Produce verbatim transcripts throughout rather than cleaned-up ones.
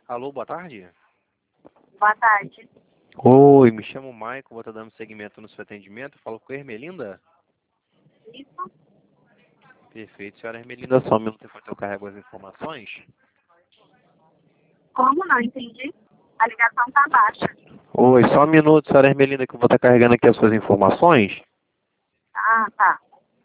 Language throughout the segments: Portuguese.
Alô, boa tarde. Boa tarde. Oi, me chamo Maicon, vou estar dando seguimento no seu atendimento. Falo com a Ermelinda? Isso? Perfeito, senhora Ermelinda, só um minuto enquanto eu carrego as informações. Como não entendi? A ligação tá baixa. Oi, só um minuto, senhora Ermelinda, que eu vou estar carregando aqui as suas informações. Ah, tá.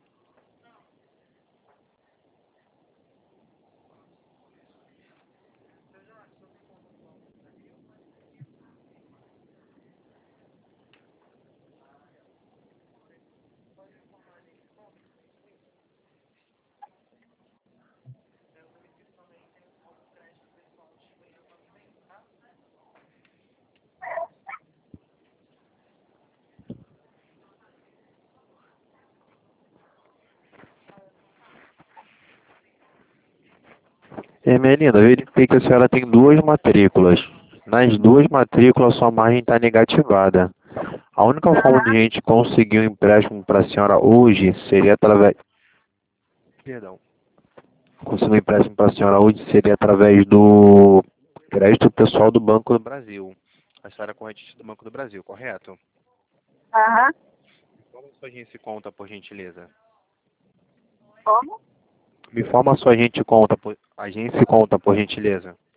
Ermelinda, verifiquei que a senhora tem duas matrículas. Nas duas matrículas, sua margem está negativada. A única forma de a Aham. gente conseguir um empréstimo para a senhora hoje seria através... Perdão. Conseguir um empréstimo para a senhora hoje seria através do crédito pessoal do Banco do Brasil. A senhora é correntista do Banco do Brasil, correto? Aham. Qual a sua agência e conta, por gentileza? Como? Me informa a sua agente e conta, por... agência e conta, por gentileza.